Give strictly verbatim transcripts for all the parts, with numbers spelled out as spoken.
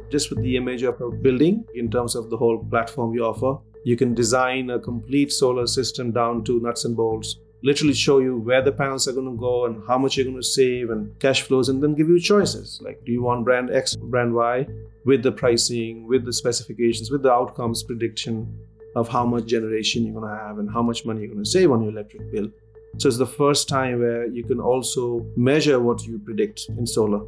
just with the image of a building in terms of the whole platform you offer. You can design a complete solar system down to nuts and bolts, literally show you where the panels are going to go and how much you're going to save and cash flows, and then give you choices. Like, do you want brand X, brand Y, with the pricing, with the specifications, with the outcomes prediction of how much generation you're going to have and how much money you're going to save on your electric bill. So it's the first time where you can also measure what you predict in solar.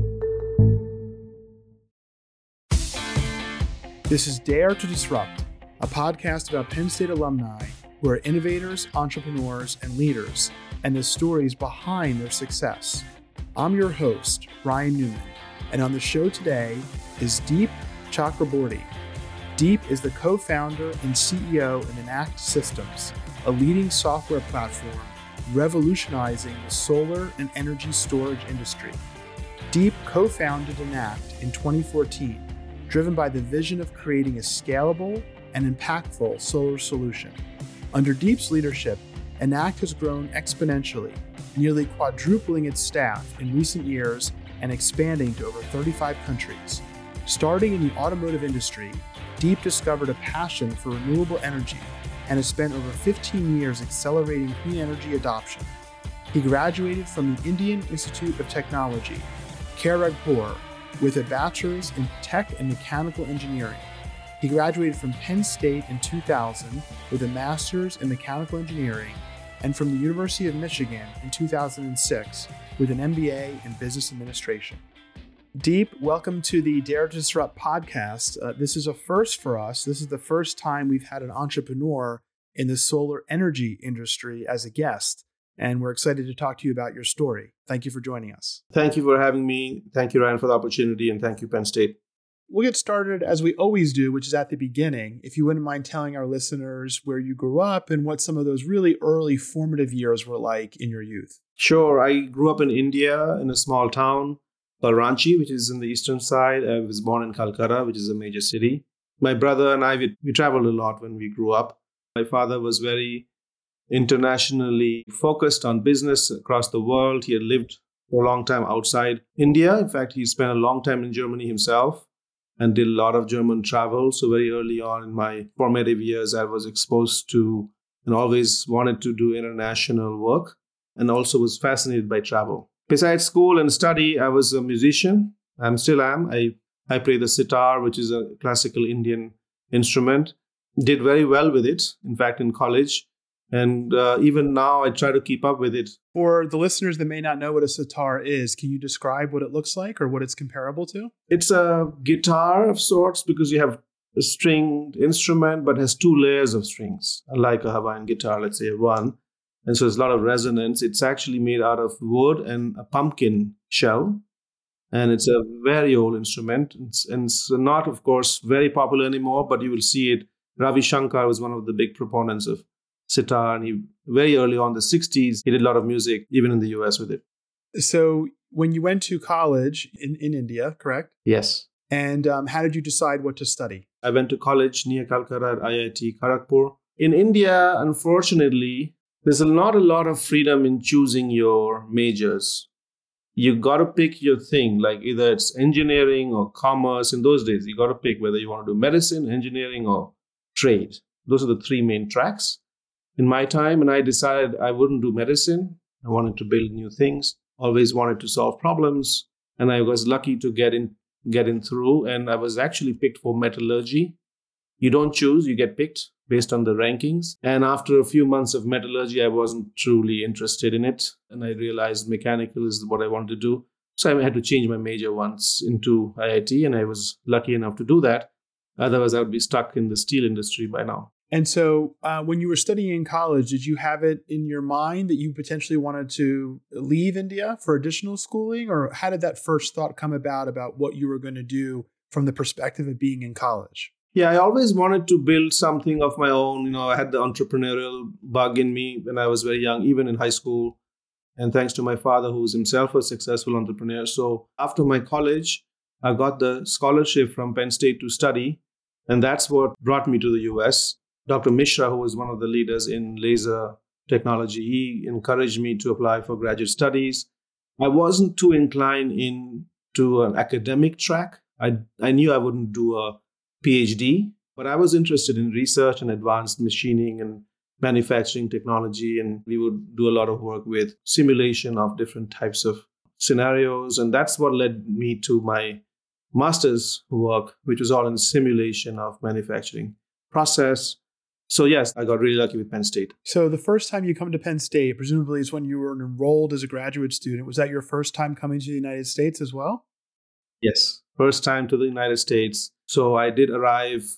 This is Dare to Disrupt, a podcast about Penn State alumni who are innovators, entrepreneurs, and leaders, and the stories behind their success. I'm your host, Ryan Newman, and on the show today is Deep Chakraborty. Deep is the co-founder and C E O of Enact Systems, a leading software platform revolutionizing the solar and energy storage industry. Deep co-founded Enact in twenty fourteen, driven by the vision of creating a scalable and impactful solar solution. Under Deep's leadership, Enact has grown exponentially, nearly quadrupling its staff in recent years and expanding to over thirty-five countries. Starting in the automotive industry, Deep discovered a passion for renewable energy and has spent over fifteen years accelerating clean energy adoption. He graduated from the Indian Institute of Technology, Kharagpur, with a bachelor's in tech and mechanical engineering. He graduated from Penn State in two thousand with a master's in mechanical engineering, and from the University of Michigan in two thousand six with an M B A in business administration. Deep, welcome to the Dare to Disrupt podcast. Uh, this is a first for us. This is the first time we've had an entrepreneur in the solar energy industry as a guest, and we're excited to talk to you about your story. Thank you for joining us. Thank you for having me. Thank you, Ryan, for the opportunity, and thank you, Penn State. We'll get started as we always do, which is at the beginning. If you wouldn't mind telling our listeners where you grew up and what some of those really early formative years were like in your youth. Sure. I grew up in India in a small town called Ranchi, which is in the eastern side. I was born in Calcutta, which is a major city. My brother and I, we, we traveled a lot when we grew up. My father was very internationally focused on business across the world. He had lived for a long time outside India. In fact, he spent a long time in Germany himself and did a lot of German travel. So very early on in my formative years, I was exposed to and always wanted to do international work and also was fascinated by travel. Besides school and study, I was a musician. I still am. I, I play the sitar, which is a classical Indian instrument. Did very well with it, in fact, in college. And uh, even now, I try to keep up with it. For the listeners that may not know what a sitar is, can you describe what it looks like or what it's comparable to? It's a guitar of sorts because you have a stringed instrument, but has two layers of strings, unlike a Hawaiian guitar, let's say one. And so there's a lot of resonance. It's actually made out of wood and a pumpkin shell. And it's a very old instrument. It's, and it's not, of course, very popular anymore, but you will see it. Ravi Shankar was one of the big proponents of sitar, and he very early on in the sixties, he did a lot of music, even in the U S with it. So when you went to college in, in India, correct? Yes. And um, how did you decide what to study? I went to college near Calcutta at I I T Kharagpur. In India, unfortunately, there's not a lot of freedom in choosing your majors. You got to pick your thing, like either it's engineering or commerce. In those days, you got to pick whether you want to do medicine, engineering, or trade. Those are the three main tracks. In my time, and I decided I wouldn't do medicine. I wanted to build new things, always wanted to solve problems. And I was lucky to get in, get in through. And I was actually picked for metallurgy. You don't choose, you get picked based on the rankings. And after a few months of metallurgy, I wasn't truly interested in it. And I realized mechanical is what I wanted to do. So I had to change my major once into I I T. And I was lucky enough to do that. Otherwise, I would be stuck in the steel industry by now. And so uh, when you were studying in college, did you have it in your mind that you potentially wanted to leave India for additional schooling? Or how did that first thought come about, about what you were going to do from the perspective of being in college? Yeah, I always wanted to build something of my own. You know, I had the entrepreneurial bug in me when I was very young, even in high school. And thanks to my father, who was himself a successful entrepreneur. So after my college, I got the scholarship from Penn State to study. And that's what brought me to the U S. Doctor Mishra, who was one of the leaders in laser technology, he encouraged me to apply for graduate studies. I wasn't too inclined into an academic track. I, I knew I wouldn't do a PhD, but I was interested in research and advanced machining and manufacturing technology. And we would do a lot of work with simulation of different types of scenarios. And that's what led me to my master's work, which was all in simulation of manufacturing process. So yes, I got really lucky with Penn State. So the first time you come to Penn State, presumably is when you were enrolled as a graduate student. Was that your first time coming to the United States as well? Yes, first time to the United States. So I did arrive,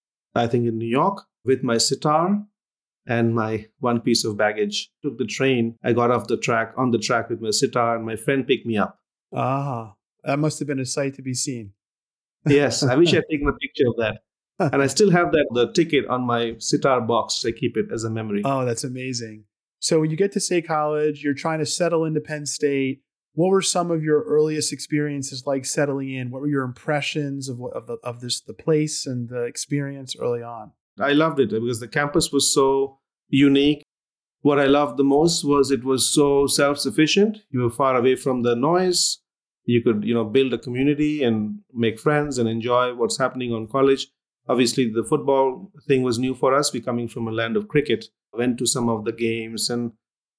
I think, in New York with my sitar and my one piece of baggage. Took the train. I got off the track, on the track with my sitar, and my friend picked me up. Ah, that must have been a sight to be seen. Yes, I wish I had taken a picture of that. And I still have that the ticket on my sitar box. I keep it as a memory. Oh, that's amazing. So when you get to State College, you're trying to settle into Penn State. What were some of your earliest experiences like settling in? What were your impressions of of, the, of this the place and the experience early on? I loved it because the campus was so unique. What I loved the most was it was so self-sufficient. You were far away from the noise. You could, you know, build a community and make friends and enjoy what's happening on college. Obviously, the football thing was new for us. We coming from a land of cricket, went to some of the games. And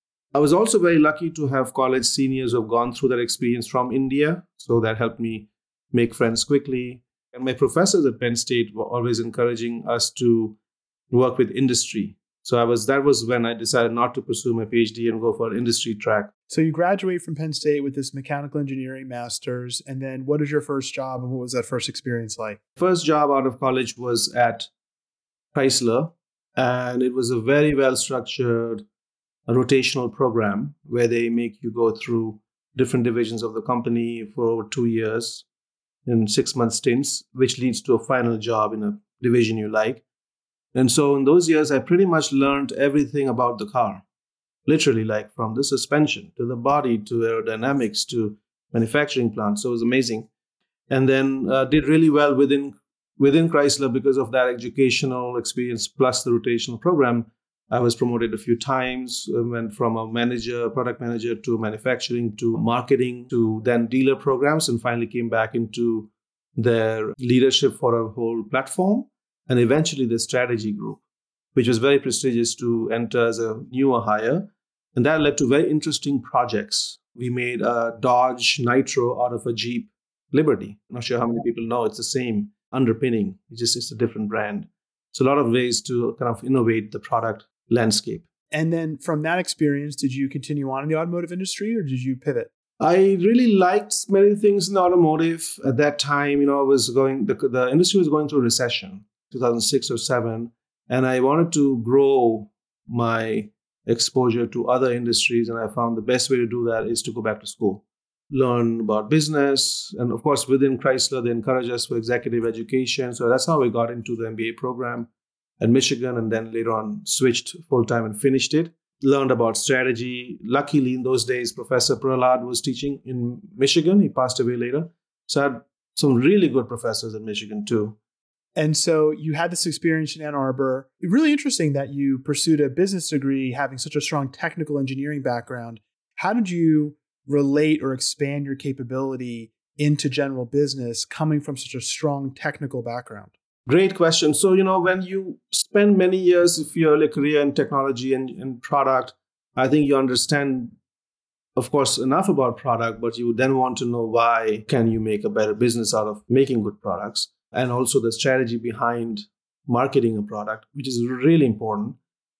I was also very lucky to have college seniors who have gone through that experience from India. So that helped me make friends quickly. And my professors at Penn State were always encouraging us to work with industry. So I was that was when I decided not to pursue my PhD and go for an industry track. So you graduate from Penn State with this mechanical engineering master's. And then what is your first job and what was that first experience like? First job out of college was at Chrysler. And it was a very well-structured rotational program where they make you go through different divisions of the company for over two years in six-month stints, which leads to a final job in a division you like. And so in those years, I pretty much learned everything about the car, literally, like from the suspension to the body to aerodynamics to manufacturing plants. So it was amazing. And then uh, did really well within within Chrysler because of that educational experience plus the rotational program. I was promoted a few times, went from a manager, product manager to manufacturing to marketing to then dealer programs, and finally came back into their leadership for a whole platform. And eventually the strategy group, which was very prestigious to enter as a newer hire. And that led to very interesting projects. We made a Dodge Nitro out of a Jeep Liberty. I'm not sure how many people know it's the same underpinning. It's just it's a different brand. So a lot of ways to kind of innovate the product landscape. And then from that experience, did you continue on in the automotive industry or did you pivot? I really liked many things in automotive. At that time, you know, I was going, the, the industry was going through a recession. two thousand six or seven, and I wanted to grow my exposure to other industries, and I found the best way to do that is to go back to school, learn about business, and of course within Chrysler they encourage us for executive education, so that's how I got into the M B A program at Michigan, and then later on switched full-time and finished it. Learned about strategy. Luckily in those days Professor Prahlad was teaching in Michigan. He passed away later, so I had some really good professors in Michigan too. And so you had this experience in Ann Arbor. Really interesting that you pursued a business degree having such a strong technical engineering background. How did you relate or expand your capability into general business coming from such a strong technical background? Great question. So, you know, when you spend many years of your early career in technology and, and product, I think you understand, of course, enough about product, but you then want to know why can you make a better business out of making good products. And also the strategy behind marketing a product, which is really important.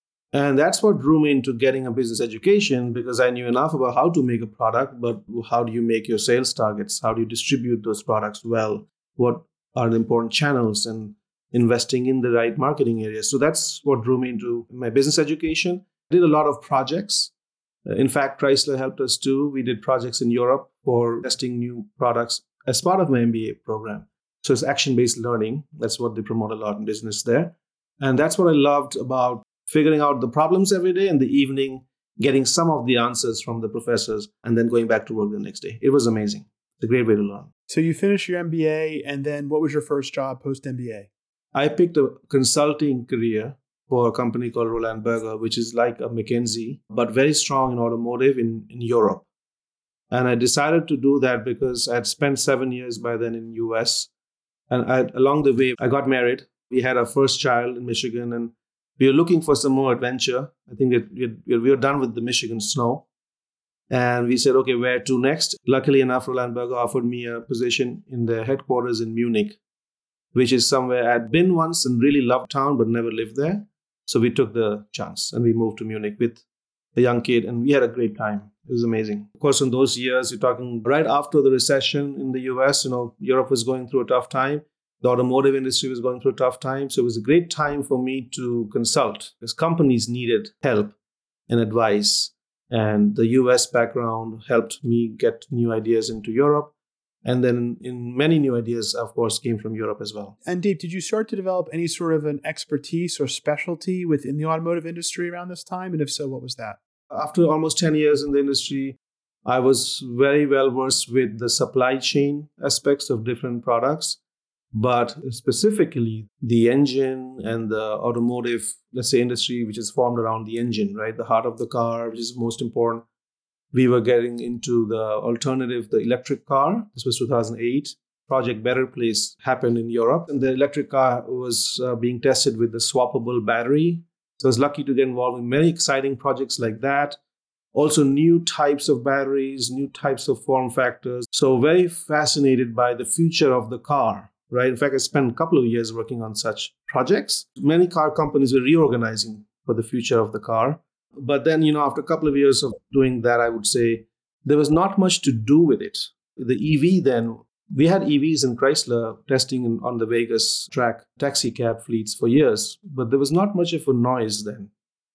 And that's what drew me into getting a business education, because I knew enough about how to make a product, but how do you make your sales targets? How do you distribute those products well? What are the important channels and investing in the right marketing areas? So that's what drew me into my business education. I did a lot of projects. In fact, Chrysler helped us too. We did projects in Europe for testing new products as part of my M B A program. So it's action-based learning. That's what they promote a lot in business there. And that's what I loved about figuring out the problems every day, and the evening getting some of the answers from the professors and then going back to work the next day. It was amazing. It's a great way to learn. So you finished your M B A, and then what was your first job post-M B A? I picked a consulting career for a company called Roland Berger, which is like a McKinsey, but very strong in automotive in, in Europe. And I decided to do that because I had spent seven years by then in U S. And I, along the way, I got married. We had our first child in Michigan, and we were looking for some more adventure. I think that we we were done with the Michigan snow. And we said, okay, where to next? Luckily enough, Roland Berger offered me a position in their headquarters in Munich, which is somewhere I'd been once and really loved town, but never lived there. So we took the chance and we moved to Munich with a young kid, and we had a great time. It was amazing. Of course, in those years, you're talking right after the recession in the U S, you know, Europe was going through a tough time. The automotive industry was going through a tough time. So it was a great time for me to consult because companies needed help and advice. And the U S background helped me get new ideas into Europe. And then in many new ideas, of course, came from Europe as well. And Deep, did you start to develop any sort of an expertise or specialty within the automotive industry around this time? And if so, what was that? After almost ten years in the industry, I was very well versed with the supply chain aspects of different products, but specifically the engine and the automotive, let's say, industry, which is formed around the engine, right? The heart of the car, which is most important. We were getting into the alternative, the electric car. This was two thousand eight. Project Better Place happened in Europe, and the electric car was uh, being tested with the swappable battery. So I was lucky to get involved in many exciting projects like that. Also new types of batteries, new types of form factors. So very fascinated by the future of the car, right? In fact, I spent a couple of years working on such projects. Many car companies were reorganizing for the future of the car. But then, you know, after a couple of years of doing that, I would say there was not much to do with it. The E V then, we had E Vs in Chrysler testing in, on the Vegas track taxi cab fleets for years, but there was not much of a noise then.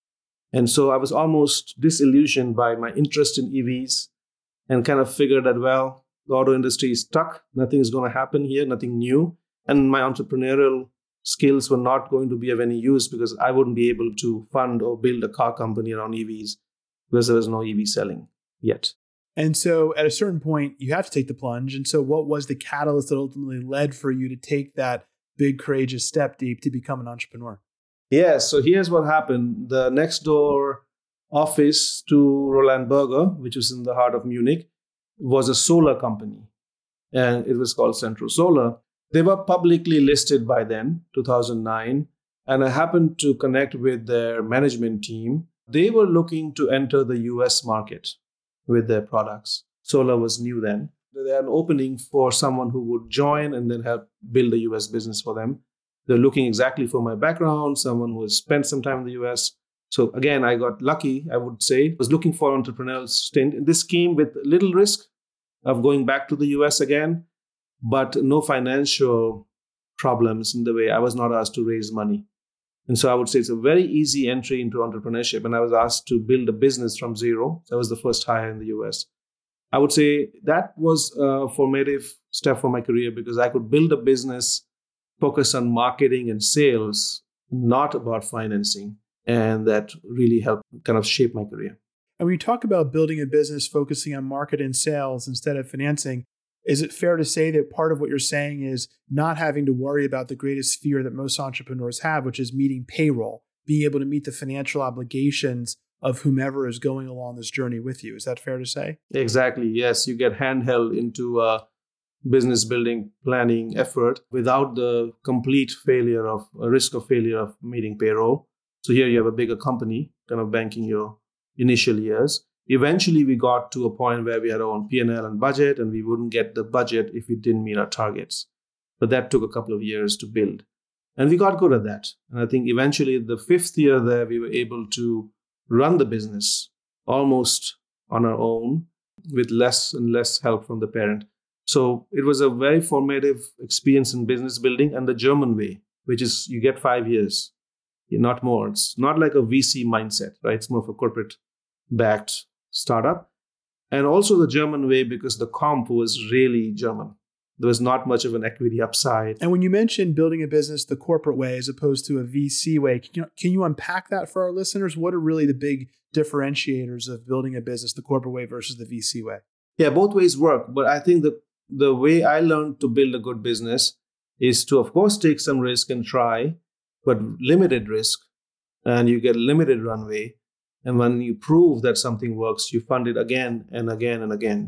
And so I was almost disillusioned by my interest in E Vs and kind of figured that, well, the auto industry is stuck. Nothing is going to happen here, nothing new. And my entrepreneurial skills were not going to be of any use because I wouldn't be able to fund or build a car company around E Vs because there was no E V selling yet. And so at a certain point, you have to take the plunge. And so what was the catalyst that ultimately led for you to take that big, courageous step, Deep, to become an entrepreneur? Yeah, so here's what happened. The next door office to Roland Berger, which was in the heart of Munich, was a solar company. And it was called Central Solar. They were publicly listed by then, two thousand nine. And I happened to connect with their management team. They were looking to enter the U S market with their products. Solar was new then. They had an opening for someone who would join and then help build a U S business for them. They're looking exactly for my background, someone who has spent some time in the U S. So again, I got lucky, I would say. I was looking for an entrepreneurial stint. And this came with little risk of going back to the U S again, but no financial problems in the way. I was not asked to raise money. And so I would say it's a very easy entry into entrepreneurship. And I was asked to build a business from zero. That was the first hire in the U S. I would say that was a formative step for my career because I could build a business, focus on marketing and sales, not about financing. And that really helped kind of shape my career. And when you talk about building a business, focusing on market and sales instead of financing, is it fair to say that part of what you're saying is not having to worry about the greatest fear that most entrepreneurs have, which is meeting payroll, being able to meet the financial obligations of whomever is going along this journey with you? Is that fair to say? Exactly. Yes. You get handheld into a business building planning effort without the complete failure of a risk of failure of meeting payroll. So here you have a bigger company kind of banking your initial years. Eventually, we got to a point where we had our own P and L and budget, and we wouldn't get the budget if we didn't meet our targets. But that took a couple of years to build. And we got good at that. And I think eventually, the fifth year there, we were able to run the business almost on our own with less and less help from the parent. So it was a very formative experience in business building and the German way, which is you get five years, not more. It's not like a V C mindset, right? It's more of a corporate-backed startup. And also the German way because the comp was really German. There was not much of an equity upside. And when you mentioned building a business the corporate way as opposed to a V C way, can you, can you unpack that for our listeners? What are really the big differentiators of building a business the corporate way versus the V C way? Yeah, both ways work. But I think the, the way I learned to build a good business is to, of course, take some risk and try, but limited risk. And you get limited runway. And when you prove that something works, you fund it again and again and again.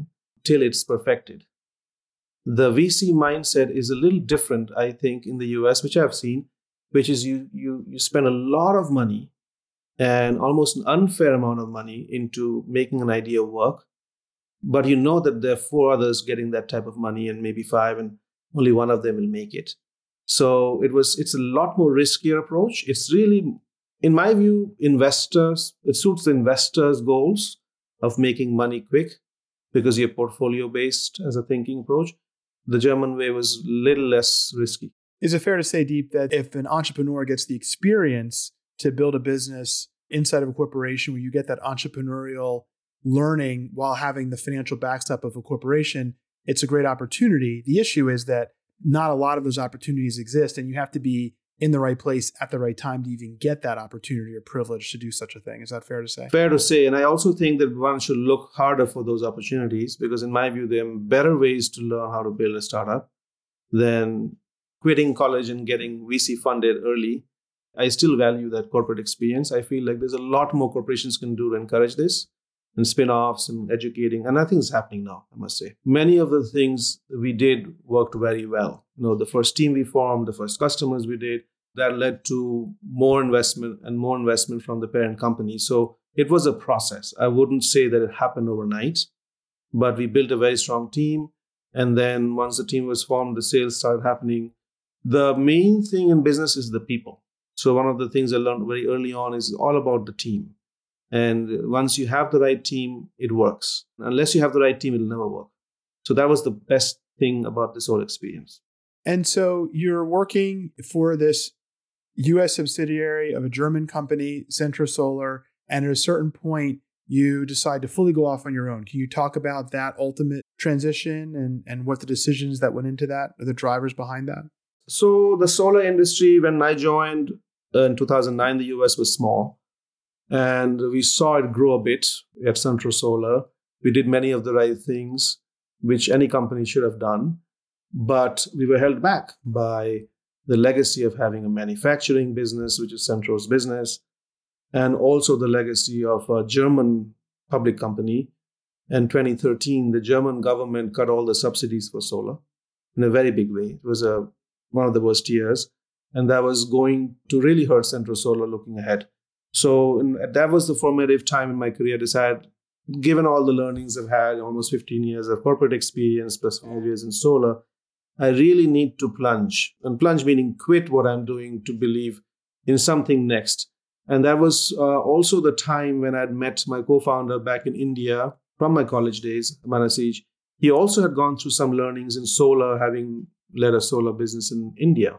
till it's perfected. The V C mindset is a little different, I think, in the U S, which I've seen, which is you you you spend a lot of money and almost an unfair amount of money into making an idea work, but you know that there are four others getting that type of money and maybe five, and only one of them will make it. So it was it's a lot more riskier approach. It's really, in my view, investors, it suits the investors' goals of making money quick because you're portfolio based as a thinking approach. The German way was a little less risky. Is it fair to say, Deep, that if an entrepreneur gets the experience to build a business inside of a corporation where you get that entrepreneurial learning while having the financial backstop of a corporation, it's a great opportunity? The issue is that not a lot of those opportunities exist, and you have to be in the right place at the right time to even get that opportunity or privilege to do such a thing. Is that fair to say? Fair to say. And I also think that one should look harder for those opportunities because, in my view, there are better ways to learn how to build a startup than quitting college and getting V C funded early. I still value that corporate experience. I feel like there's a lot more corporations can do to encourage this, and spin-offs and educating. And I think it's happening now, I must say. Many of the things we did worked very well. You know, the first team we formed, the first customers we did, that led to more investment and more investment from the parent company. So it was a process. I wouldn't say that it happened overnight, but we built a very strong team. And then once the team was formed, the sales started happening. The main thing in business is the people. So one of the things I learned very early on is all about the team. And once you have the right team, it works. Unless you have the right team, it'll never work. So that was the best thing about this whole experience. And so you're working for this U S subsidiary of a German company, Centro Solar, and at a certain point, you decide to fully go off on your own. Can you talk about that ultimate transition and, and what the decisions that went into that, or the drivers behind that? So the solar industry, when I joined uh, in two thousand nine, the U S was small. And we saw it grow a bit at Centro Solar. We did many of the right things, which any company should have done. But we were held back by the legacy of having a manufacturing business, which is Centro's business, and also the legacy of a German public company. In twenty thirteen, the German government cut all the subsidies for solar in a very big way. It was a, one of the worst years. And that was going to really hurt Centro Solar looking ahead. So in, that was the formative time in my career. I decided, given all the learnings I've had, almost fifteen years of corporate experience plus five years in solar, I really need to plunge. And plunge meaning quit what I'm doing to believe in something next. And that was uh, also the time when I'd met my co-founder back in India from my college days, Manasij. He also had gone through some learnings in solar, having led a solar business in India.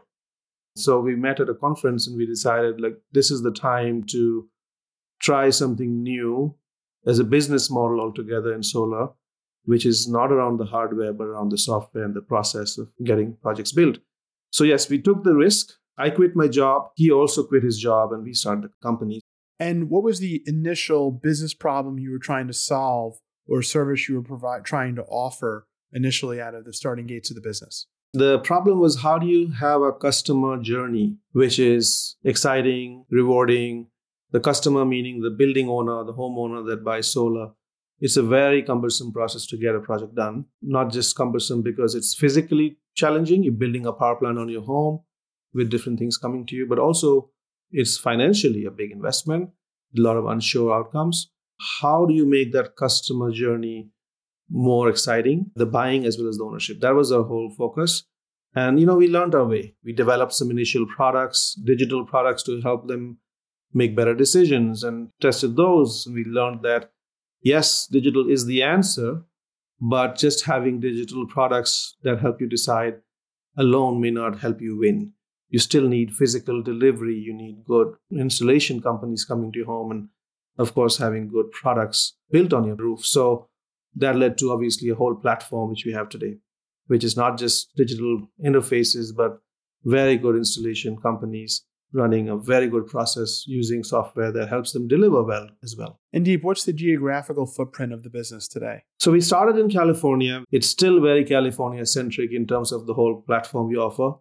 So we met at a conference and we decided, like, this is the time to try something new as a business model altogether in solar, which is not around the hardware, but around the software and the process of getting projects built. So yes, we took the risk. I quit my job. He also quit his job and we started the company. And what was the initial business problem you were trying to solve or service you were provide, trying to offer initially out of the starting gates of the business? The problem was, how do you have a customer journey which is exciting, rewarding? The customer meaning the building owner, the homeowner that buys solar. It's a very cumbersome process to get a project done. Not just cumbersome because it's physically challenging. You're building a power plant on your home with different things coming to you, but also it's financially a big investment, a lot of unsure outcomes. How do you make that customer journey more exciting, the buying as well as the ownership? That was our whole focus. And, you know, we learned our way. We developed some initial products, digital products to help them make better decisions and tested those. And we learned that, yes, digital is the answer, but just having digital products that help you decide alone may not help you win. You still need physical delivery. You need good installation companies coming to your home and, of course, having good products built on your roof. So that led to obviously a whole platform which we have today, which is not just digital interfaces, but very good installation companies running a very good process using software that helps them deliver well as well. And Deep, what's the geographical footprint of the business today? So we started in California. It's still very California-centric in terms of the whole platform we offer.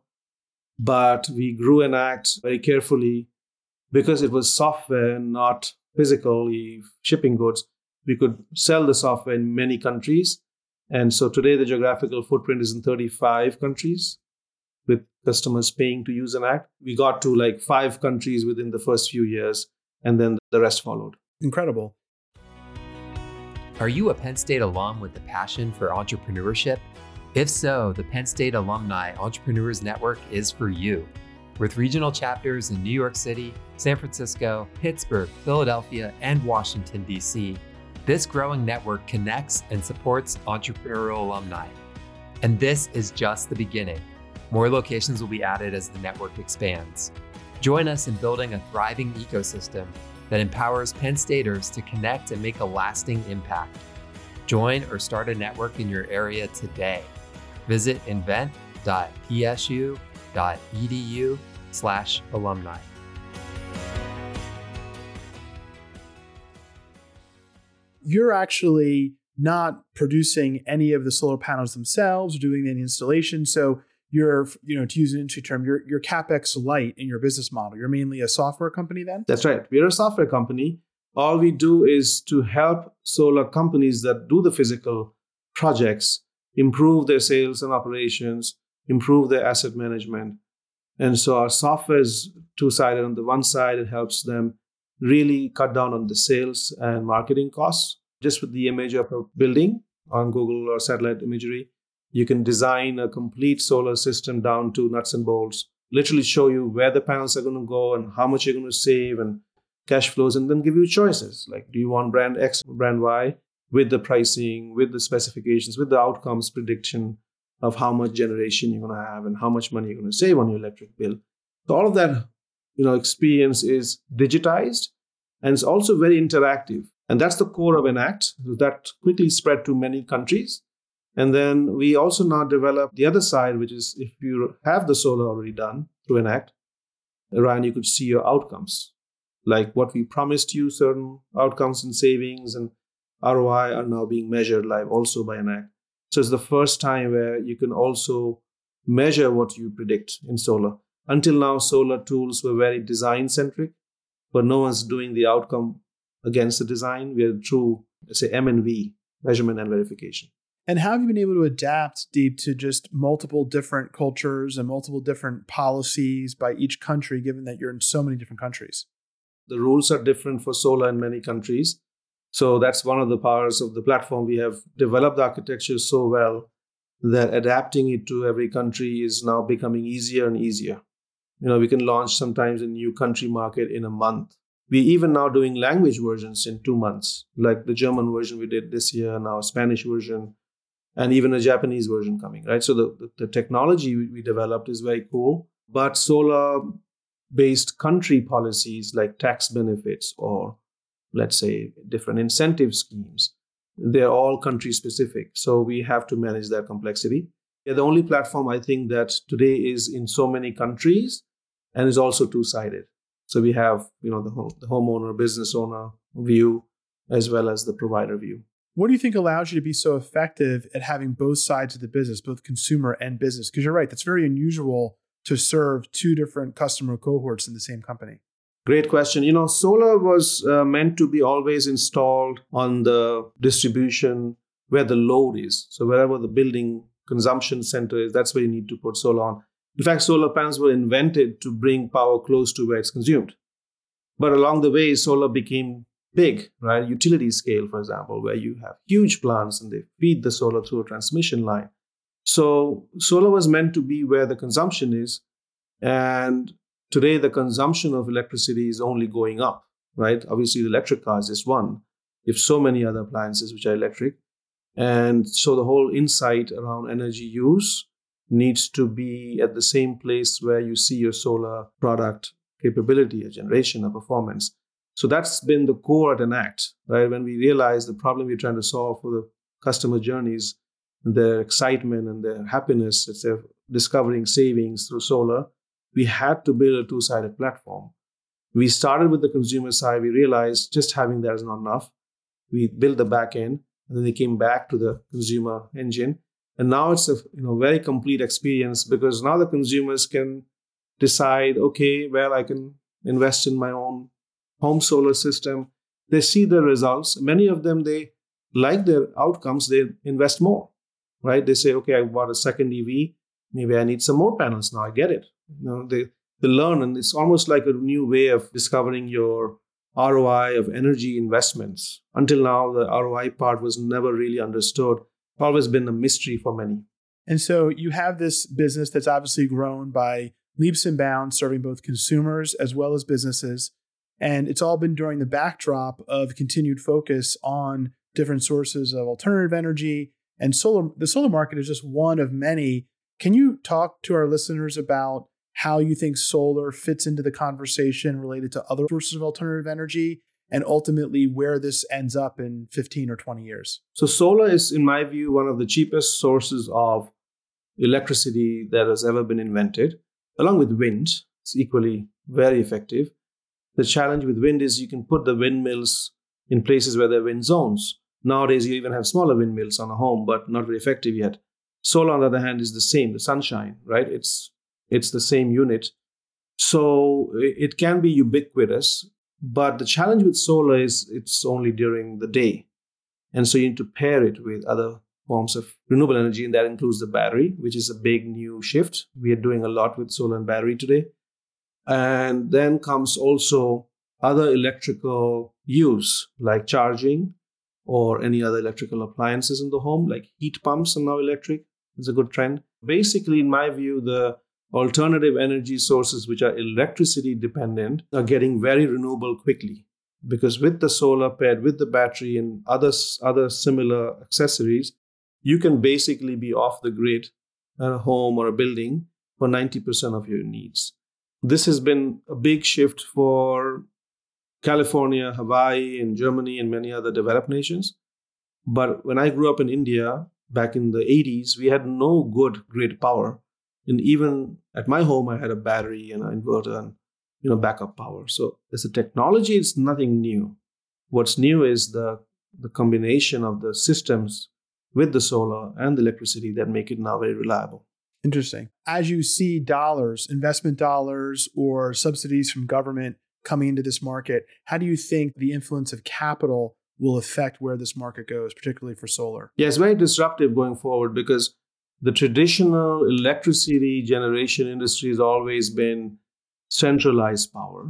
But we grew and act very carefully because it was software and not physically shipping goods. We could sell the software in many countries, And so today the geographical footprint is in thirty-five countries with customers paying to use Enact. We got to like five countries within the first few years, and then the rest followed. Incredible. Are you a Penn State alum with a passion for entrepreneurship? If so, the Penn State Alumni Entrepreneurs Network is for you. With regional chapters in New York City, San Francisco, Pittsburgh, Philadelphia, and Washington, D C, this growing network connects and supports entrepreneurial alumni. And this is just the beginning. More locations will be added as the network expands. Join us in building a thriving ecosystem that empowers Penn Staters to connect and make a lasting impact. Join or start a network in your area today. Visit invent.psu.edu slash alumni. You're actually not producing any of the solar panels themselves or doing any installation. So you're, you know, to use an industry term, you're, you're CapEx light in your business model. You're mainly a software company then? That's right. We're a software company. All we do is to help solar companies that do the physical projects improve their sales and operations, improve their asset management. And so our software is two-sided. On the one side, it helps them really cut down on the sales and marketing costs. Just with the image of a building on Google or satellite imagery, you can design a complete solar system down to nuts and bolts, literally show you where the panels are going to go and how much you're going to save and cash flows, and then give you choices. Like, do you want brand X or brand Y, with the pricing, with the specifications, with the outcomes prediction of how much generation you're going to have and how much money you're going to save on your electric bill. So all of that, you know, experience is digitized, and it's also very interactive. And that's the core of Enact. That quickly spread to many countries. And then we also now develop the other side, which is if you have the solar already done through Enact, Ryan, you could see your outcomes. Like what we promised you, certain outcomes and savings and R O I are now being measured live also by Enact. So it's the first time where you can also measure what you predict in solar. Until now, solar tools were very design-centric, but no one's doing the outcome against the design. We're through, let's say, M and V, measurement and verification. And how have you been able to adapt, Deep, to just multiple different cultures and multiple different policies by each country, given that you're in so many different countries? The rules are different for solar in many countries. So that's one of the powers of the platform. We have developed the architecture so well that adapting it to every country is now becoming easier and easier. You know, we can launch sometimes a new country market in a month. We're even now doing language versions in two months, like the German version we did this year, now a Spanish version, and even a Japanese version coming, right? So the, the, the technology we developed is very cool, but solar-based country policies like tax benefits or, let's say, different incentive schemes, they're all country-specific. So we have to manage that complexity. We're the only platform, I think, that today is in so many countries and is also two-sided. So we have, you know, the, home, the homeowner, business owner view, as well as the provider view. What do you think allows you to be so effective at having both sides of the business, both consumer and business? Because you're right, that's very unusual to serve two different customer cohorts in the same company. Great question. You know, solar was uh, meant to be always installed on the distribution where the load is. So wherever the building consumption center is, that's where you need to put solar on. In fact, solar panels were invented to bring power close to where it's consumed. But along the way, solar became big, right? Utility scale, for example, where you have huge plants and they feed the solar through a transmission line. So solar was meant to be where the consumption is. And today, the consumption of electricity is only going up, right? Obviously, the electric car is just one. You have so many other appliances which are electric. And so the whole insight around energy use needs to be at the same place where you see your solar product capability, a generation, a performance. So that's been the core at Enact, right? When we realized the problem we're trying to solve for the customer journeys, their excitement and their happiness, it's their discovering savings through solar, we had to build a two-sided platform. We started with the consumer side. We realized just having that is not enough. We built the back end, and then they came back to the consumer engine. And now it's a you know very complete experience because now the consumers can decide, okay, well, I can invest in my own home solar system. They see the results. Many of them, they like their outcomes. They invest more. right? They say, okay, I bought a second E V. Maybe I need some more panels now. I get it. You know, they, they learn, and it's almost like a new way of discovering your R O I of energy investments. Until now, the R O I part was never really understood. Always been a mystery for many. And so you have this business that's obviously grown by leaps and bounds, serving both consumers as well as businesses. And it's all been during the backdrop of continued focus on different sources of alternative energy. And solar, the solar market is just one of many. Can you talk to our listeners about how you think solar fits into the conversation related to other sources of alternative energy, and ultimately where this ends up in fifteen or twenty years? So solar is, in my view, one of the cheapest sources of electricity that has ever been invented, along with wind. It's equally very effective. The challenge with wind is you can put the windmills in places where there are wind zones. Nowadays, you even have smaller windmills on a home, but not very effective yet. Solar, on the other hand, is the same, the sunshine, right? It's it's the same unit. So it can be ubiquitous, but the challenge with solar is it's only during the day. And so you need to pair it with other forms of renewable energy, and that includes the battery, which is a big new shift. We are doing a lot with solar and battery today. And then comes also other electrical use, like charging or any other electrical appliances in the home, like heat pumps are now electric. It's a good trend. Basically, in my view, the alternative energy sources which are electricity dependent are getting very renewable quickly, because with the solar paired with the battery and other, other similar accessories, you can basically be off the grid at a home or a building for ninety percent of your needs. This has been a big shift for California, Hawaii, and Germany, and many other developed nations. But when I grew up in India back in the eighties, we had no good grid power. And even at my home, I had a battery and an inverter and you know backup power. So as a technology, it's nothing new. What's new is the, the combination of the systems with the solar and the electricity that make it now very reliable. Interesting. As you see dollars, investment dollars or subsidies from government coming into this market, how do you think the influence of capital will affect where this market goes, particularly for solar? Yeah, it's very disruptive going forward, because the traditional electricity generation industry has always been centralized power,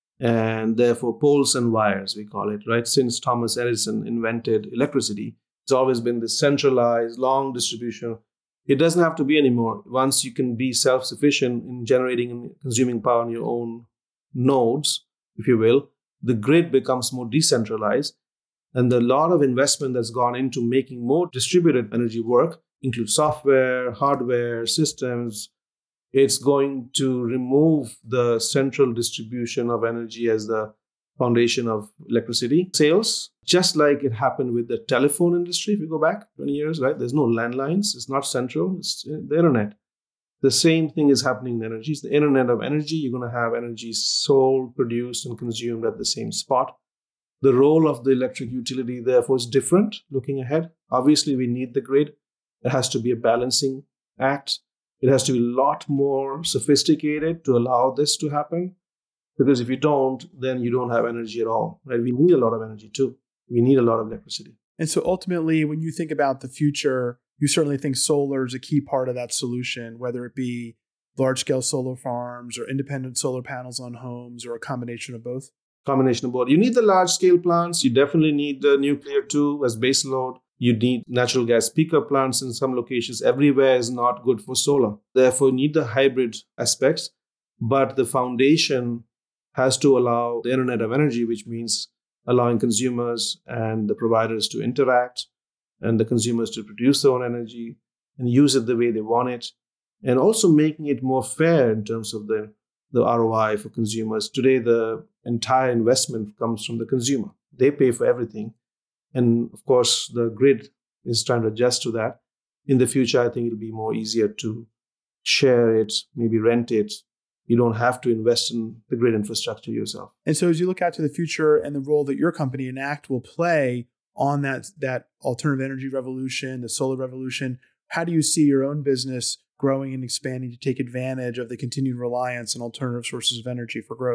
and therefore poles and wires, we call it, right? Since Thomas Edison invented electricity, it's always been this centralized, long distribution. It doesn't have to be anymore. Once you can be self-sufficient in generating and consuming power on your own nodes, if you will, the grid becomes more decentralized. And the lot of investment that's gone into making more distributed energy work includes software, hardware, systems. It's going to remove the central distribution of energy as the foundation of electricity sales, just like it happened with the telephone industry. If you go back twenty years, right? There's no landlines. It's not central. It's the internet. The same thing is happening in energy. It's the internet of energy. You're going to have energy sold, produced, and consumed at the same spot. The role of the electric utility, therefore, is different looking ahead. Obviously, we need the grid. It has to be a balancing act. It has to be a lot more sophisticated to allow this to happen. Because if you don't, then you don't have energy at all. Right? We need a lot of energy too. We need a lot of electricity. And so ultimately, when you think about the future, you certainly think solar is a key part of that solution, whether it be large-scale solar farms or independent solar panels on homes or a combination of both? Combination of both. You need the large-scale plants. You definitely need the nuclear too as base load. You need natural gas peaker plants in some locations. Everywhere is not good for solar. Therefore, you need the hybrid aspects. But the foundation has to allow the Internet of Energy, which means allowing consumers and the providers to interact and the consumers to produce their own energy and use it the way they want it, and also making it more fair in terms of the, the R O I for consumers. Today, the entire investment comes from the consumer. They pay for everything. And of course, the grid is trying to adjust to that. In the future, I think it'll be more easier to share it, maybe rent it. You don't have to invest in the grid infrastructure yourself. And so as you look out to the future and the role that your company, Enact, will play on that, that alternative energy revolution, the solar revolution, how do you see your own business growing and expanding to take advantage of the continued reliance on alternative sources of energy for growth?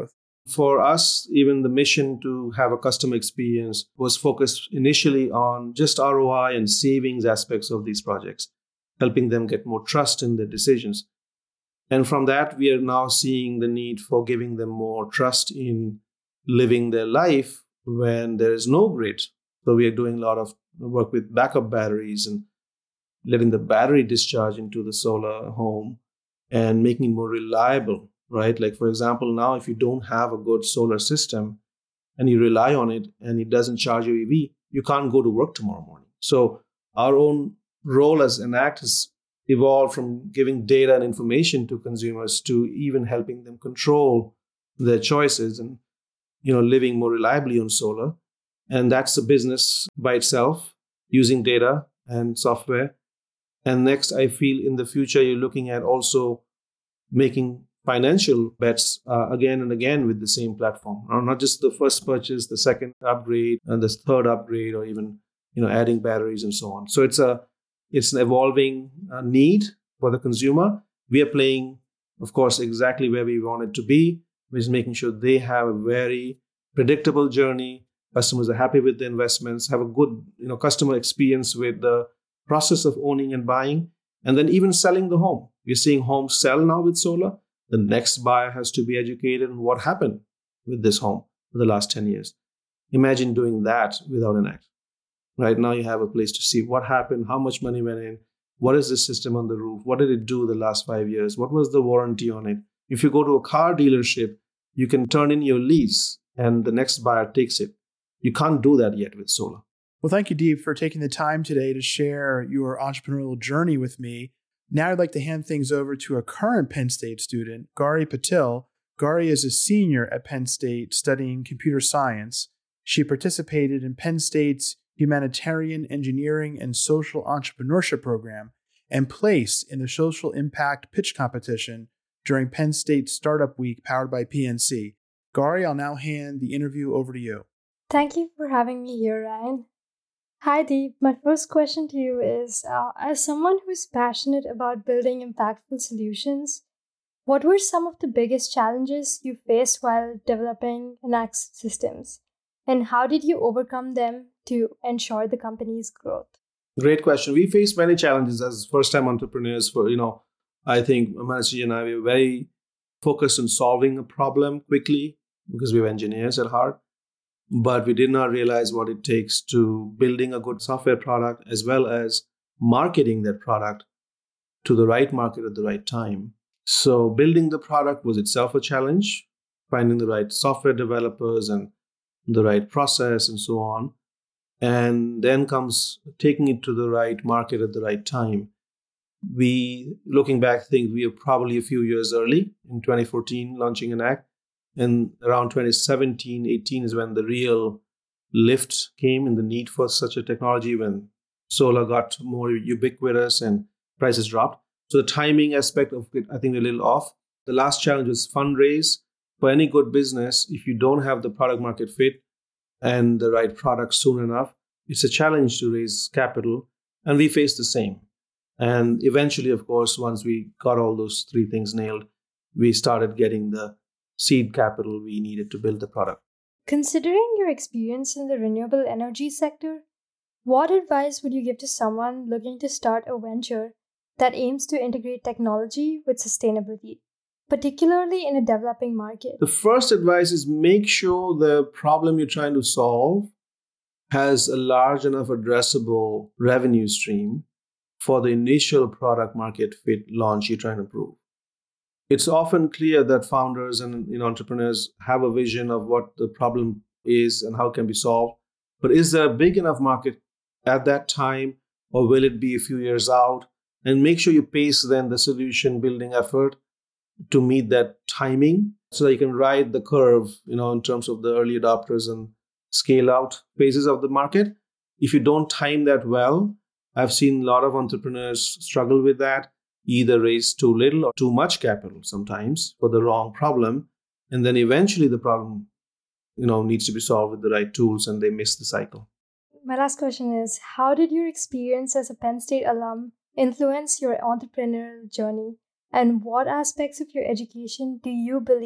For us, even the mission to have a customer experience was focused initially on just R O I and savings aspects of these projects, helping them get more trust in their decisions. And from that, we are now seeing the need for giving them more trust in living their life when there is no grid. So we are doing a lot of work with backup batteries and letting the battery discharge into the solar home and making it more reliable, right? Like, for example, now if you don't have a good solar system and you rely on it and it doesn't charge your E V, you can't go to work tomorrow morning. So our own role as Enact has evolved from giving data and information to consumers to even helping them control their choices and, you know, living more reliably on solar. And that's a business by itself, using data and software. And next, I feel in the future, you're looking at also making financial bets uh, again and again with the same platform. Or not just the first purchase, the second upgrade, and the third upgrade, or even, you know, adding batteries and so on. So it's a it's an evolving uh, need for the consumer. We are playing, of course, exactly where we want it to be, which is making sure they have a very predictable journey. Customers are happy with the investments, have a good, you know, customer experience with the process of owning and buying, and then even selling the home. We're seeing homes sell now with solar. The next buyer has to be educated on what happened with this home for the last ten years. Imagine doing that without Enact. Right now you have a place to see what happened, how much money went in, what is the system on the roof, what did it do the last five years, what was the warranty on it. If you go to a car dealership, you can turn in your lease and the next buyer takes it. You can't do that yet with solar. Well, thank you, Deep, for taking the time today to share your entrepreneurial journey with me. Now I'd like to hand things over to a current Penn State student, Gauri Patil. Gauri is a senior at Penn State studying computer science. She participated in Penn State's Humanitarian Engineering and Social Entrepreneurship program and placed in the Social Impact Pitch Competition during Penn State Startup Week powered by P N C. Gauri, I'll now hand the interview over to you. Thank you for having me here, Ryan. Hi, Deep. My first question to you is, uh, as someone who's passionate about building impactful solutions, what were some of the biggest challenges you faced while developing Enact's systems? And how did you overcome them to ensure the company's growth? Great question. We faced many challenges as first-time entrepreneurs. For, you know, I think Manasji and I were very focused on solving a problem quickly because we were engineers at heart. But we did not realize what it takes to building a good software product as well as marketing that product to the right market at the right time. So building the product was itself a challenge, finding the right software developers and the right process and so on. And then comes taking it to the right market at the right time. We, looking back, think we are probably a few years early in twenty fourteen launching Enact. And around twenty seventeen, eighteen is when the real lift came in the need for such a technology, when solar got more ubiquitous and prices dropped. So the timing aspect of it, I think, we're a little off. The last challenge is fundraise. For any good business, if you don't have the product market fit and the right product soon enough, it's a challenge to raise capital. And we faced the same. And eventually, of course, once we got all those three things nailed, we started getting the seed capital we needed to build the product. Considering your experience in the renewable energy sector, what advice would you give to someone looking to start a venture that aims to integrate technology with sustainability, particularly in a developing market? The first advice is make sure the problem you're trying to solve has a large enough addressable revenue stream for the initial product market fit launch you're trying to prove. It's often clear that founders and, you know, entrepreneurs have a vision of what the problem is and how it can be solved. But is there a big enough market at that time, or will it be a few years out? And make sure you pace then the solution building effort to meet that timing so that you can ride the curve, you know, in terms of the early adopters and scale out phases of the market. If you don't time that well, I've seen a lot of entrepreneurs struggle with that. Either raise too little or too much capital sometimes for the wrong problem. And then eventually the problem, you know, needs to be solved with the right tools and they miss the cycle. My last question is, how did your experience as a Penn State alum influence your entrepreneurial journey? And what aspects of your education do you believe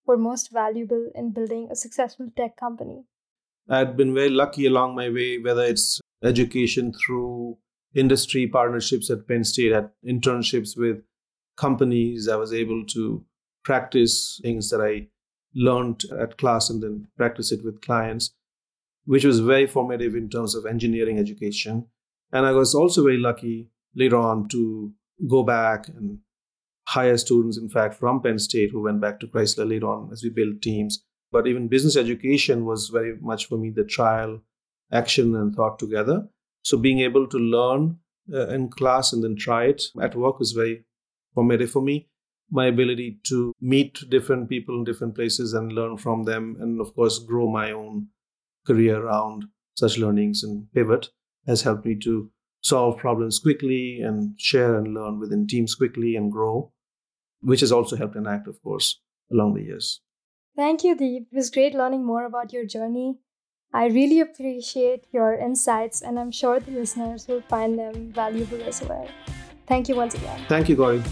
were most valuable in building a successful tech company? I'd been very lucky along my way, whether it's education through industry partnerships at Penn State, at internships with companies. I was able to practice things that I learned at class and then practice it with clients, which was very formative in terms of engineering education. And I was also very lucky later on to go back and hire students, in fact, from Penn State who went back to Chrysler later on as we built teams. But even business education was very much for me the trial, action, and thought together. So being able to learn uh, in class and then try it at work was very formative for me. My ability to meet different people in different places and learn from them, and of course, grow my own career around such learnings and pivot has helped me to solve problems quickly and share and learn within teams quickly and grow, which has also helped Enact, of course, along the years. Thank you, Deep. It was great learning more about your journey. I really appreciate your insights, and I'm sure the listeners will find them valuable as well. Thank you once again. Thank you, Gauri.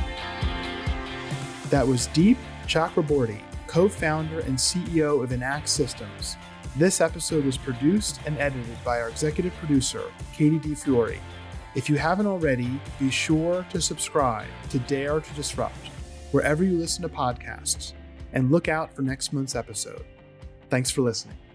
That was Deep Chakraborty, co-founder and C E O of Enact Systems. This episode was produced and edited by our executive producer, Katie DiFiore. If you haven't already, be sure to subscribe to Dare to Disrupt wherever you listen to podcasts, and look out for next month's episode. Thanks for listening.